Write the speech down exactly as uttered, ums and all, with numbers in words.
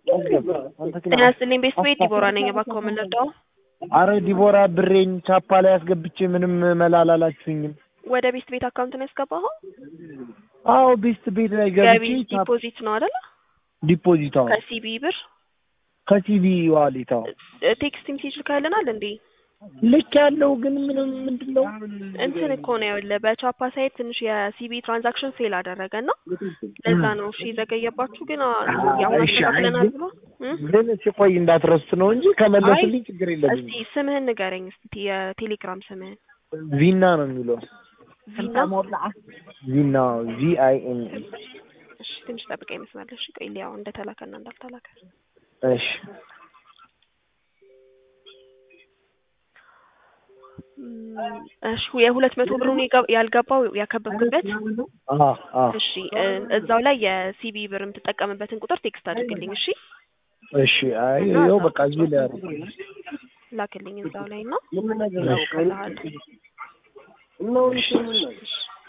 ተናስተልኝ ቤት ቤት ዲቦራ ነኝ ባካው ምን ልርዳው አረ ዲቦራ ብሬን ቻፓ ላይ አስገብቼ ምንም መላላላችሁኝም ወደ ቤት ቤት አካውንት ነው ያስገባው አዎ ቤት ቤት ላይ ገብቼ ዲፖዚት ነው አይደል ዲፖዚት አዎ ከሲቢ ብር ከሲቢ ዋሌታው ቴክስት ሜሴጅ ልካለናል እንዴ ልክ ያለው ግን ምንም ምንድነው እንትን እኮ ነው ያለ በቻፓ ሳይት ትንሽ የሲቢ ትራንዛክሽን ፌል አደረገና ለዛ ነው እሺ ዘገየባችሁ ግን ያው አስተካክለናል ብሎ ግን ሲቆይ እንዳትረሱት ነው እንጂ ከመለስልኝ ችግር የለም እስቲ ስምህን ንገረኝ እስቲ የቴሌግራም ስምህን ቪና ነው የሚለው ቪና ቪና ቪ አይ ኤን እሺ ትንሽ ጠብቀኝ መስመር እሺ ቆይ ሊያው እንደተላከና እንዳልተላከ እሺ እሺ የሁለት መቶ ብሩን ያልገባው ያከበብክበት አሃ አሃ እሺ እዛው ላይ የሲቢ ብር የምትጠቀምበትን ቁጥር ቴክስት አድርግልኝ እሺ እሺ አይ ይኸው በቃ እዚህ ላይ አድርግ ላክልኝ እዛው ላይ ነው ነው